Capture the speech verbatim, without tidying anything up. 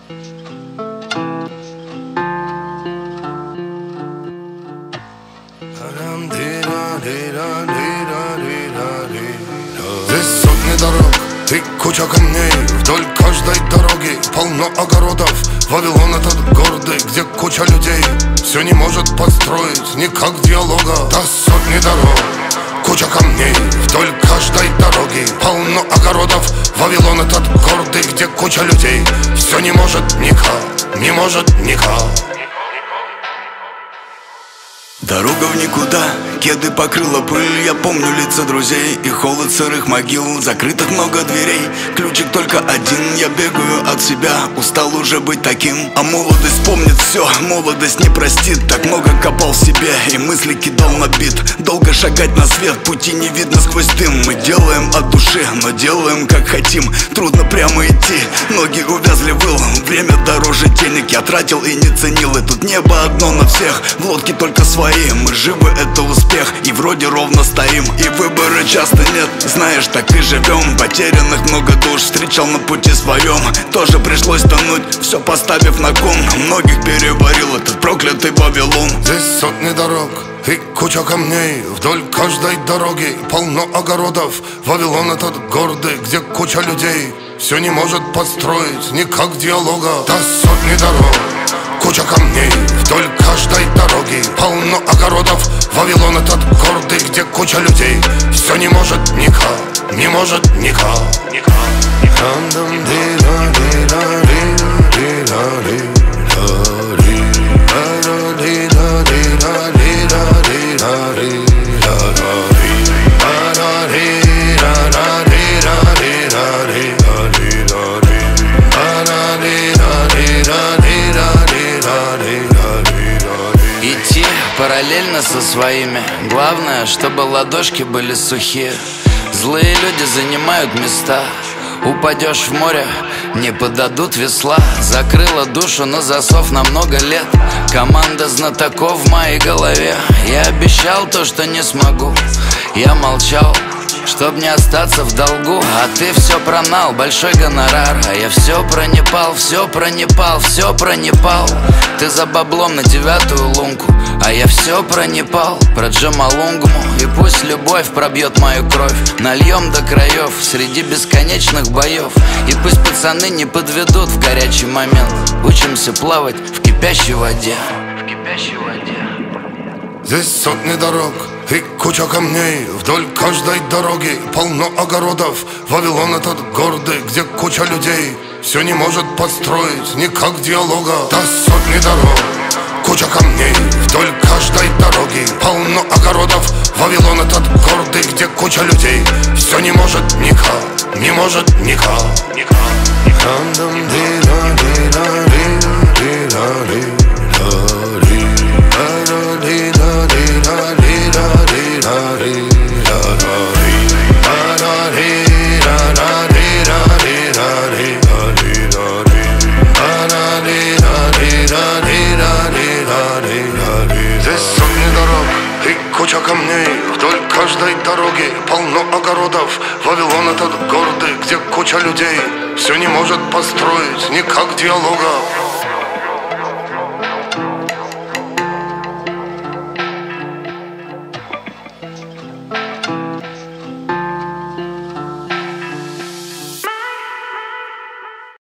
Здесь сотни дорог и куча камней. Вдоль каждой дороги полно огородов. Вавилон этот гордый, где куча людей все не может построить никак диалога. Да сотни дорог, куча камней. Вдоль каждой дороги полно огородов. Вавилон этот гордый, где куча людей все не может никак, не может никак. Дорога в никуда, кеды покрыла пыль. Я помню лица друзей и холод сырых могил. Закрытых много дверей, ключик только один. Я бегаю от себя, устал уже быть таким. А молодость помнит все, молодость не простит. Так много копал в себе и мысли кидал на бит. Долго шагать на свет, пути не видно сквозь дым. Мы делаем от души, но делаем как хотим. Трудно прямо идти, ноги увязли в ил. Время дороже денег, я тратил и не ценил. И тут небо одно на всех, в лодке только свои. Мы живы, это успех, и вроде ровно стоим. И выбора часто нет, знаешь, так и живем. Потерянных много душ встречал на пути своем. Тоже пришлось тонуть, все поставив на кон. Многих переварил этот проклятый Вавилон. Здесь сотни дорог и куча камней. Вдоль каждой дороги полно огородов. Вавилон этот гордый, где куча людей все не может построить никак диалога. Да сотни дорог, куча камней. Вдоль каждой дороги полно огородов. Вавилон этот гордый, где куча людей все не может никак, не может никак. Идти параллельно со своими. Главное, чтобы ладошки были сухие. Злые люди занимают места. Упадешь в море, не подадут весла. Закрыла душу на засов на много лет. Команда знатоков в моей голове. Я обещал то, что не смогу. Я молчал, чтоб не остаться в долгу. А ты все про Нал, большой гонорар. А я все про Непал, все про Непал, все про Непал. Ты за баблом на девятую лунку, а я все про Непал, про Джомолунгму. И пусть любовь пробьет мою кровь, нальем до краев среди бесконечных боев. И пусть пацаны не подведут в горячий момент. Учимся плавать в кипящей воде, в кипящей воде. Здесь сотни дорог и куча камней. Вдоль каждой дороги полно огородов. Вавилон этот гордый, где куча людей все не может построить никак диалога. Да сотни дорог, куча камней. Вдоль каждой дороги полно огородов. Вавилон этот гордый, где куча людей все не может никак, не может никак. Здесь сотни дорог и куча камней. Вдоль каждой дороги полно огородов. Вавилон этот гордый, где куча людей все не может построить никак диалога.